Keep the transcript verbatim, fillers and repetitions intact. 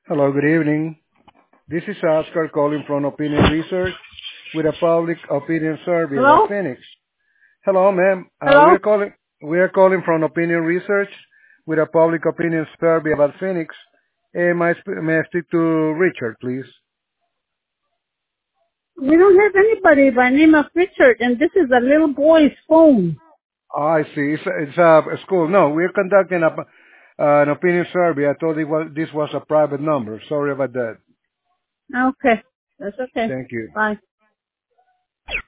Hello, good evening. This is Oscar calling from Opinion Research with a public opinion survey about Hello? Phoenix. Hello, ma'am. Uh, we Hello? are calling we are calling from Opinion Research with a public opinion survey about Phoenix. Eh, may, I sp- may I speak to Richard, please? We don't have anybody by name of Richard, and this is a little boy's phone. Oh, I see. It's, it's a, a school. No, we're conducting a, uh, an opinion survey. I thought it was, this was a private number. Sorry about that. Okay. That's okay. Thank you. Bye.